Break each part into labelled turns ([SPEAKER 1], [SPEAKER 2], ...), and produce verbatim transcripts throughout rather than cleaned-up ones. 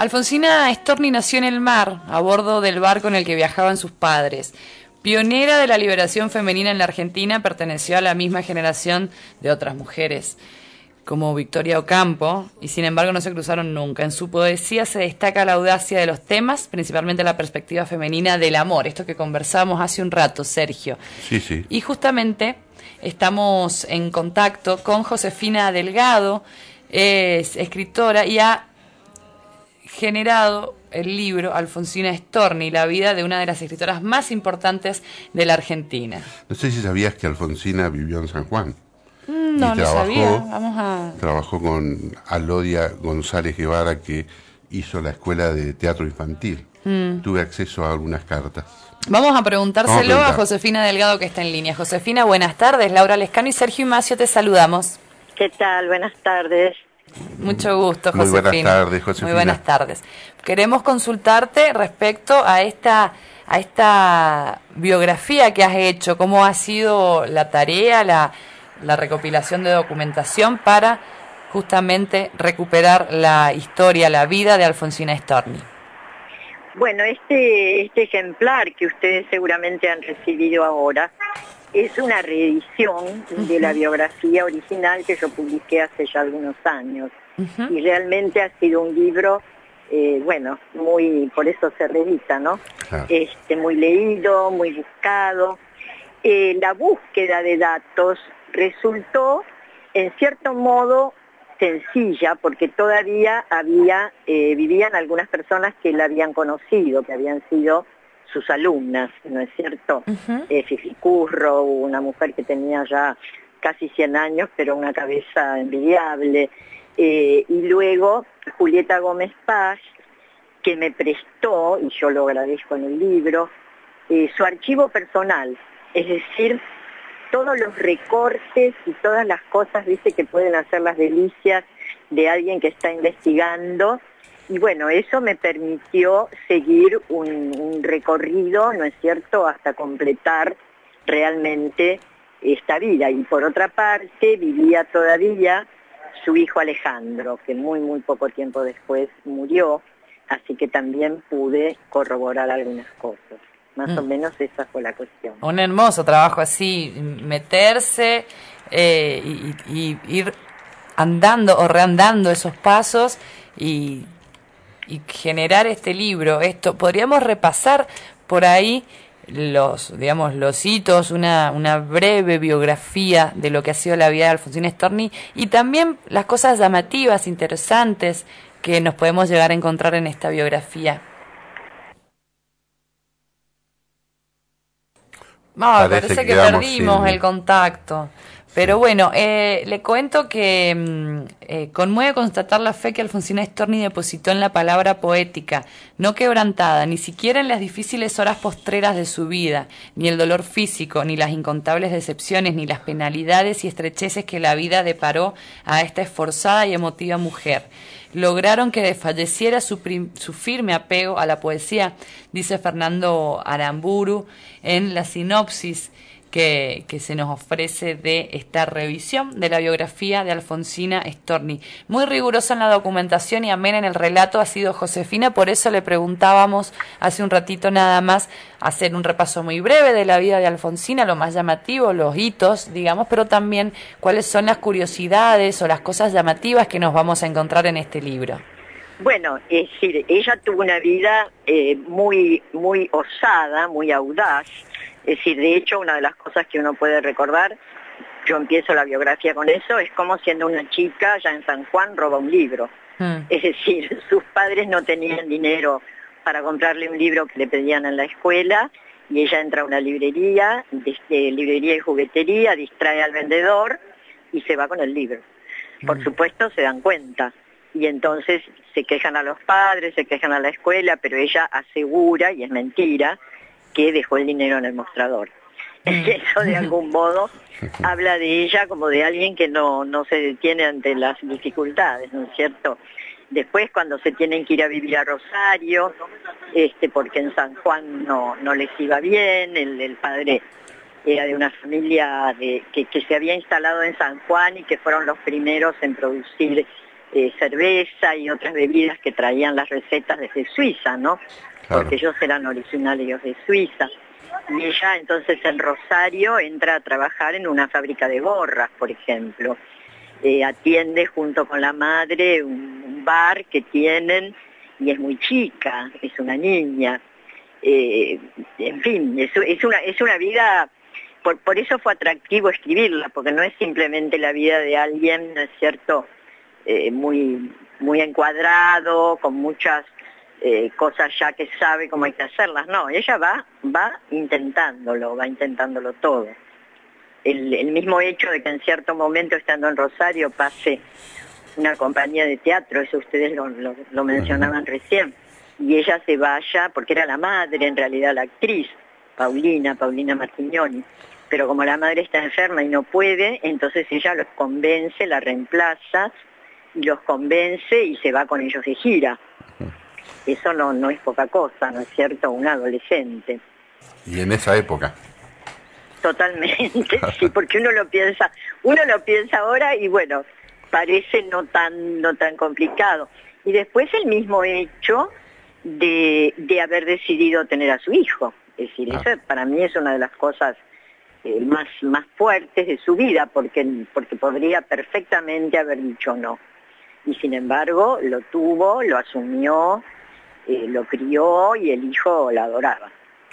[SPEAKER 1] Alfonsina Storni nació en el mar, a bordo del barco en el que viajaban sus padres. Pionera de la liberación femenina en la Argentina, perteneció a la misma generación de otras mujeres, como Victoria Ocampo, y sin embargo no se cruzaron nunca. En su poesía se destaca la audacia de los temas, principalmente la perspectiva femenina del amor, esto que conversamos hace un rato, Sergio.
[SPEAKER 2] Sí, sí.
[SPEAKER 1] Y justamente estamos en contacto con Josefina Delgado, es escritora y ha generado el libro Alfonsina Storni, la vida de una de las escritoras más importantes de la Argentina.
[SPEAKER 2] No sé si sabías que Alfonsina vivió en San Juan.
[SPEAKER 1] Mm, no,
[SPEAKER 2] y
[SPEAKER 1] no
[SPEAKER 2] trabajó,
[SPEAKER 1] sabía. Vamos a...
[SPEAKER 2] Trabajó con Alodia González Guevara, que hizo la escuela de teatro infantil. Mm. Tuve acceso a algunas cartas.
[SPEAKER 1] Vamos a preguntárselo
[SPEAKER 2] Vamos a,
[SPEAKER 1] a Josefina Delgado, que está en línea. Josefina, buenas tardes. Laura Lescano y Sergio Imacio te saludamos.
[SPEAKER 3] ¿Qué tal? Buenas tardes.
[SPEAKER 1] Mucho gusto, Josefina.
[SPEAKER 2] Muy buenas tardes, Josefina.
[SPEAKER 1] Muy buenas tardes. Queremos consultarte respecto a esta a esta biografía que has hecho, cómo ha sido la tarea, la, la recopilación de documentación para justamente recuperar la historia, la vida de Alfonsina Storni.
[SPEAKER 3] Bueno, este, este ejemplar que ustedes seguramente han recibido ahora es una reedición uh-huh. de la biografía original que yo publiqué hace ya algunos años. Uh-huh. Y realmente ha sido un libro, eh, bueno, muy, por eso se reedita, ¿no? Claro. Este, muy leído, muy buscado. Eh, la búsqueda de datos resultó, en cierto modo, sencilla, porque todavía había, eh, vivían algunas personas que la habían conocido, que habían sido sus alumnas, ¿no es cierto? Uh-huh. eh, Fifi Curro, una mujer que tenía ya casi cien años, pero una cabeza envidiable, eh, y luego Julieta Gómez Paz, que me prestó, y yo lo agradezco en el libro, eh, su archivo personal, es decir, todos los recortes y todas las cosas, dice, que pueden hacer las delicias de alguien que está investigando. Y bueno, eso me permitió seguir un, un recorrido, ¿no es cierto?, hasta completar realmente esta vida. Y por otra parte, vivía todavía su hijo Alejandro, que muy, muy poco tiempo después murió, así que también pude corroborar algunas cosas. Más mm. o menos esa fue la cuestión.
[SPEAKER 1] Un hermoso trabajo así, meterse eh, y, y ir andando o reandando esos pasos y... y generar este libro. Esto podríamos repasar por ahí los, digamos, los hitos, una, una breve biografía de lo que ha sido la vida de Alfonsina Storni y también las cosas llamativas, interesantes que nos podemos llegar a encontrar en esta biografía. No, parece, parece que, que perdimos sin... el contacto. Pero bueno, eh, le cuento que eh, conmueve constatar la fe que Alfonsina Storni depositó en la palabra poética, no quebrantada, ni siquiera en las difíciles horas postreras de su vida, ni el dolor físico, ni las incontables decepciones, ni las penalidades y estrecheces que la vida deparó a esta esforzada y emotiva mujer. Lograron que desfalleciera su, prim- su firme apego a la poesía, dice Fernando Aramburu en la sinopsis Que, que se nos ofrece de esta revisión de la biografía de Alfonsina Storni. Muy rigurosa en la documentación y amena en el relato ha sido Josefina, por eso le preguntábamos hace un ratito nada más hacer un repaso muy breve de la vida de Alfonsina, lo más llamativo, los hitos, digamos, pero también cuáles son las curiosidades o las cosas llamativas que nos vamos a encontrar en este libro.
[SPEAKER 3] Bueno, es decir, ella tuvo una vida eh, muy, muy osada, muy audaz. Es decir, de hecho, una de las cosas que uno puede recordar, yo empiezo la biografía con eso, es como siendo una chica ya en San Juan roba un libro. Mm. Es decir, sus padres no tenían dinero para comprarle un libro que le pedían en la escuela y ella entra a una librería, desde librería y juguetería, distrae al vendedor y se va con el libro. Mm. Por supuesto se dan cuenta y entonces se quejan a los padres, se quejan a la escuela, pero ella asegura, y es mentira, que dejó el dinero en el mostrador. Eso de algún modo habla de ella como de alguien que no, no se detiene ante las dificultades, ¿no es cierto? Después cuando se tienen que ir a vivir a Rosario, este, porque en San Juan no, no les iba bien, el, el padre era de una familia de, que, que se había instalado en San Juan y que fueron los primeros en producir eh, cerveza y otras bebidas que traían las recetas desde Suiza, ¿no? Claro. Porque ellos eran originarios de Suiza. Y ella entonces en Rosario entra a trabajar en una fábrica de gorras, por ejemplo. Eh, atiende junto con la madre un, un bar que tienen y es muy chica, es una niña. Eh, en fin, es, es, una, es una vida, por, por eso fue atractivo escribirla, porque no es simplemente la vida de alguien, ¿no es cierto?, eh, muy, muy encuadrado, con muchas eh, cosas ya que sabe cómo hay que hacerlas. No, ella va, va intentándolo, va intentándolo todo. El, el mismo hecho de que en cierto momento, estando en Rosario, pase una compañía de teatro, eso ustedes lo, lo, lo mencionaban recién, y ella se vaya, porque era la madre, en realidad la actriz, Paulina, Paulina Martignoni, pero como la madre está enferma y no puede, entonces ella los convence, la reemplaza, y los convence y se va con ellos de gira. Eso no, no es poca cosa, ¿no es cierto? Un adolescente.
[SPEAKER 2] Y en esa época.
[SPEAKER 3] Totalmente, sí, porque uno lo piensa, uno lo piensa ahora y bueno, parece no tan, no tan complicado. Y después el mismo hecho de, de haber decidido tener a su hijo. Es decir, ah. eso para mí es una de las cosas eh, más, más fuertes de su vida, porque, porque podría perfectamente haber dicho no. Y sin embargo, lo tuvo, lo asumió, eh, lo crió y el hijo la adoraba.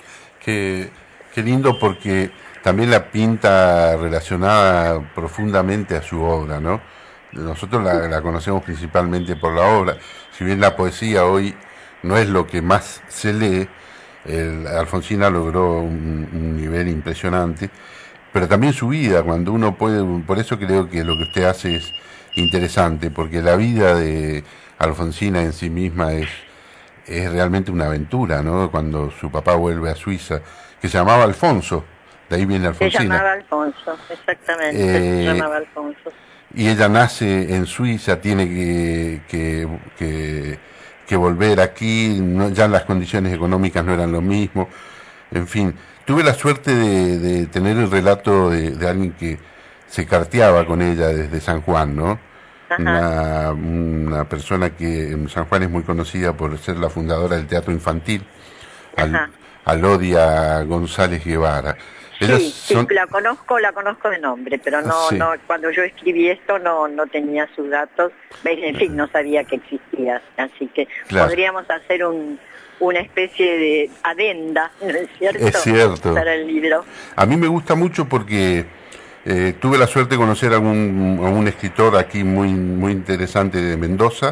[SPEAKER 2] Qué, qué lindo, porque también la pinta relacionada profundamente a su obra, ¿no? Nosotros la, la conocemos principalmente por la obra. Si bien la poesía hoy no es lo que más se lee, el, Alfonsina logró un, un nivel impresionante, pero también su vida, cuando uno puede, por eso creo que lo que usted hace es interesante, porque la vida de Alfonsina en sí misma es, es realmente una aventura, ¿no? Cuando su papá vuelve a Suiza, que se llamaba Alfonso, de ahí viene Alfonsina.
[SPEAKER 3] Se llamaba Alfonso, exactamente, eh, se llamaba Alfonso.
[SPEAKER 2] Y ella nace en Suiza, tiene que, que, que, que volver aquí, no, ya las condiciones económicas no eran lo mismo, en fin. Tuve la suerte de, de tener el relato de, de alguien que se carteaba con ella desde San Juan, ¿no? Una, una persona que en San Juan es muy conocida por ser la fundadora del teatro infantil, Al, Alodia González Guevara.
[SPEAKER 3] Sí, son... sí, la conozco, la conozco de nombre, pero no, sí. no, cuando yo escribí esto no, no tenía sus datos, en fin, no sabía que existía, así que claro. podríamos hacer un, una especie de adenda, ¿no es cierto?
[SPEAKER 2] Es cierto.
[SPEAKER 3] Para el libro.
[SPEAKER 2] A mí me gusta mucho porque eh, tuve la suerte de conocer a un, a un escritor aquí muy, muy interesante de Mendoza,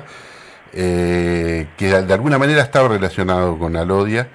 [SPEAKER 2] eh, que de alguna manera estaba relacionado con Alodia.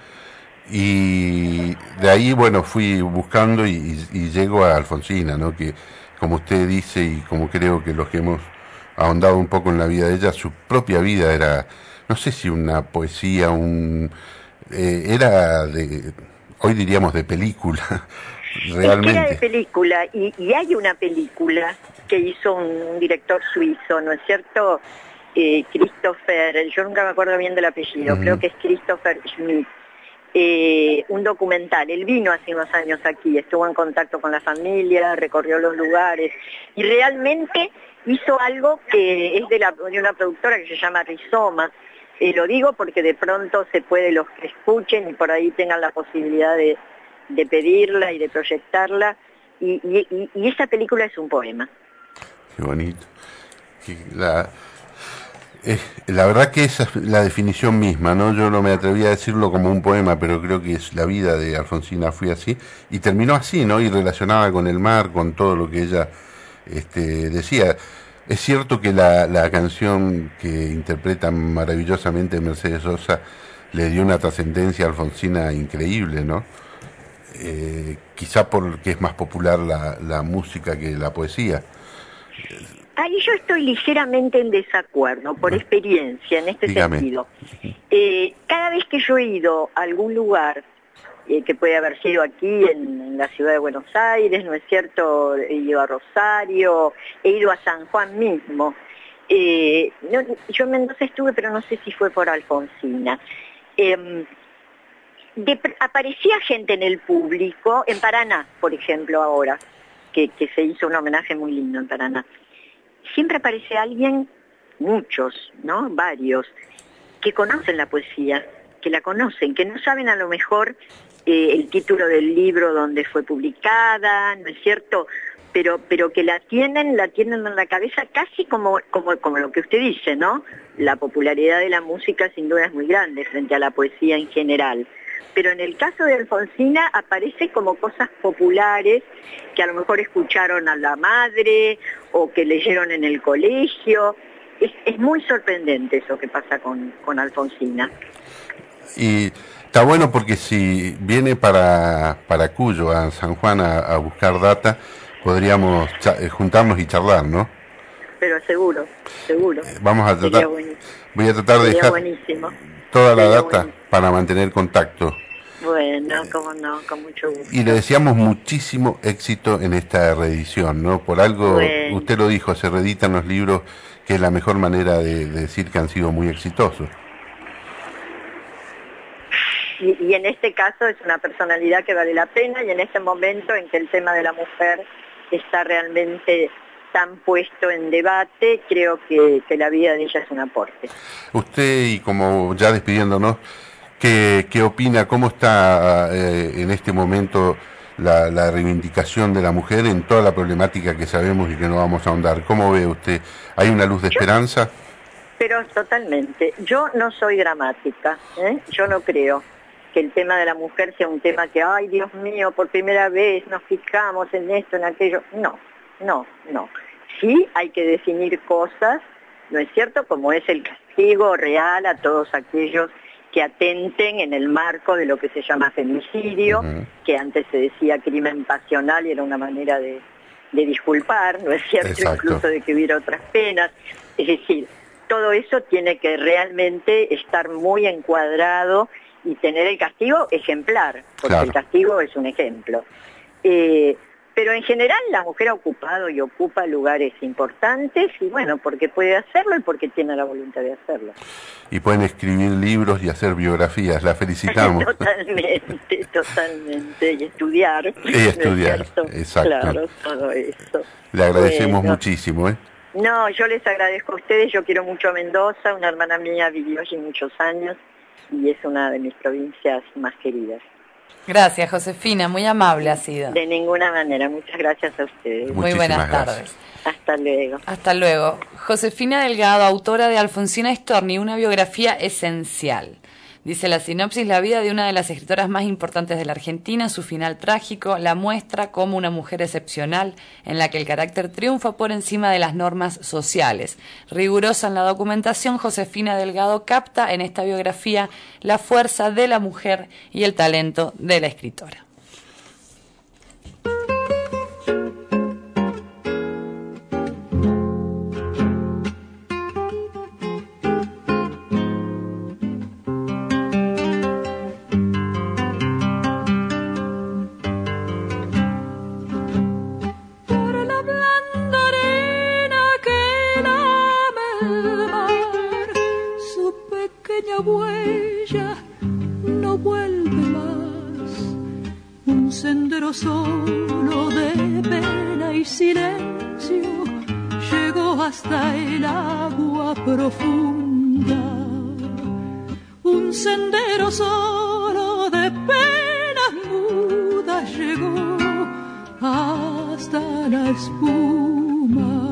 [SPEAKER 2] Y de ahí, bueno, fui buscando y, y, y llego a Alfonsina, ¿no? Que, como usted dice y como creo que los que hemos ahondado un poco en la vida de ella, su propia vida era, no sé si una poesía, un eh, era de, hoy diríamos de película, realmente.
[SPEAKER 3] Es que era de película, y, y hay una película que hizo un, un director suizo, ¿no es cierto? Eh, Christopher, yo nunca me acuerdo bien del apellido, uh-huh. creo que es Christopher Schmidt. Eh, un documental, él vino hace unos años aquí, estuvo en contacto con la familia, recorrió los lugares y realmente hizo algo que es de, la, de una productora que se llama Rizoma. Eh, lo digo porque de pronto se puede, los que escuchen y por ahí tengan la posibilidad de, de pedirla y de proyectarla, y, y, y esa película es un poema.
[SPEAKER 2] Qué bonito. La... Eh, la verdad que esa es la definición misma, ¿no? Yo no me atreví a decirlo como un poema, pero creo que es la vida de Alfonsina fue así, y terminó así, ¿no? Y relacionada con el mar, con todo lo que ella este, decía. Es cierto que la, la canción que interpreta maravillosamente Mercedes Sosa le dio una trascendencia a Alfonsina increíble, ¿no? Eh, quizá porque es más popular la, la música que la poesía.
[SPEAKER 3] Ahí yo estoy ligeramente en desacuerdo, por experiencia, en este
[SPEAKER 2] Dígame.
[SPEAKER 3] sentido. Eh, cada vez que yo he ido a algún lugar, eh, que puede haber sido aquí en, en la ciudad de Buenos Aires, ¿no es cierto? He ido a Rosario, he ido a San Juan mismo. Eh, no, yo en Mendoza estuve, pero no sé si fue por Alfonsina. Eh, de, aparecía gente en el público, en Paraná, por ejemplo, ahora, que, que se hizo un homenaje muy lindo en Paraná. Siempre aparece alguien muchos, ¿no? Varios, que conocen la poesía, que la conocen, que no saben a lo mejor eh, el título del libro donde fue publicada, ¿no es cierto?, pero pero que la tienen, la tienen en la cabeza casi como, como, como lo que usted dice, ¿no? La popularidad de la música sin duda es muy grande frente a la poesía en general. Pero en el caso de Alfonsina aparece como cosas populares que a lo mejor escucharon a la madre o que leyeron en el colegio. Es, es muy sorprendente eso que pasa con, con Alfonsina.
[SPEAKER 2] Y está bueno porque si viene para, para Cuyo, a San Juan, a, a buscar data, podríamos juntarnos y charlar, ¿no?
[SPEAKER 3] Pero seguro, seguro.
[SPEAKER 2] Eh, vamos a tratar, voy a tratar de
[SPEAKER 3] Sería
[SPEAKER 2] dejar
[SPEAKER 3] buenísimo.
[SPEAKER 2] toda la
[SPEAKER 3] Sería
[SPEAKER 2] data
[SPEAKER 3] buenísimo.
[SPEAKER 2] Para mantener contacto.
[SPEAKER 3] Bueno, cómo no, con mucho gusto.
[SPEAKER 2] Y le deseamos muchísimo éxito en esta reedición, ¿no? Por algo, bueno, usted lo dijo, se reeditan los libros, que es la mejor manera de, de decir que han sido muy exitosos.
[SPEAKER 3] Y, y en este caso es una personalidad que vale la pena, y en este momento en que el tema de la mujer está realmente tan puesto en debate, creo que, que la vida de ella es un aporte.
[SPEAKER 2] Usted, y como ya despidiéndonos, ¿qué, qué opina, cómo está eh, en este momento la, la reivindicación de la mujer en toda la problemática que sabemos y que no vamos a ahondar? ¿Cómo ve usted? ¿Hay una luz de
[SPEAKER 3] Yo,
[SPEAKER 2] esperanza?
[SPEAKER 3] Pero totalmente. Yo no soy dramática, ¿eh? Yo no creo que el tema de la mujer sea un tema que, ay, Dios mío, por primera vez nos fijamos en esto, en aquello. No, no, no. Sí hay que definir cosas, ¿no es cierto?, como es el castigo real a todos aquellos que atenten en el marco de lo que se llama femicidio, uh-huh. que antes se decía crimen pasional y era una manera de, de disculpar, ¿no es cierto?, exacto. Incluso de que hubiera otras penas. Es decir, todo eso tiene que realmente estar muy encuadrado y tener el castigo ejemplar, porque claro. El castigo es un ejemplo. Eh, pero en general la mujer ha ocupado y ocupa lugares importantes, y bueno, porque puede hacerlo y porque tiene la voluntad de hacerlo.
[SPEAKER 2] Y pueden escribir libros y hacer biografías, la felicitamos.
[SPEAKER 3] Totalmente, totalmente, y estudiar.
[SPEAKER 2] Y estudiar, ¿no es exacto.
[SPEAKER 3] Claro, todo eso.
[SPEAKER 2] Le agradecemos
[SPEAKER 3] bueno.
[SPEAKER 2] muchísimo, ¿eh?
[SPEAKER 3] No, yo les agradezco a ustedes, yo quiero mucho a Mendoza, una hermana mía vivió allí muchos años, y es una de mis provincias más queridas.
[SPEAKER 1] Gracias, Josefina, muy amable ha sido.
[SPEAKER 3] De ninguna manera, muchas gracias a ustedes.
[SPEAKER 1] Muy buenas tardes.
[SPEAKER 2] Gracias.
[SPEAKER 3] Hasta luego.
[SPEAKER 1] Hasta luego. Josefina Delgado, autora de Alfonsina Storni, una biografía esencial. Dice la sinopsis: la vida de una de las escritoras más importantes de la Argentina, su final trágico, la muestra como una mujer excepcional en la que el carácter triunfa por encima de las normas sociales. Rigurosa en la documentación, Josefina Delgado capta en esta biografía la fuerza de la mujer y el talento de la escritora.
[SPEAKER 4] Huella no vuelve más, un sendero solo de pena y silencio llegó hasta el agua profunda, un sendero solo de penas mudas llegó hasta la espuma.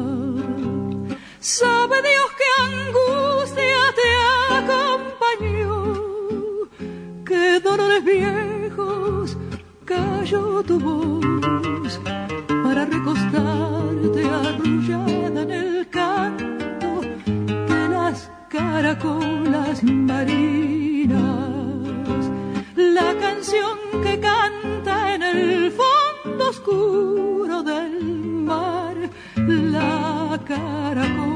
[SPEAKER 4] Sabe Dios qué angustia te acompañó, qué dolores viejos cayó tu voz para recostarte arrullada en el canto de las caracolas marinas. La canción que canta en el fondo oscuro del mar, la caracola.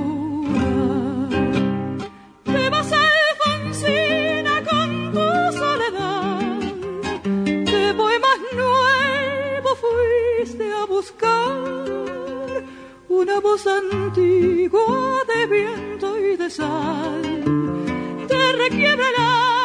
[SPEAKER 4] Te vas, Alfonsina, con tu soledad, ¿qué poemas nuevos fuiste a buscar? Una voz antigua de viento y de sal te requiebra el alma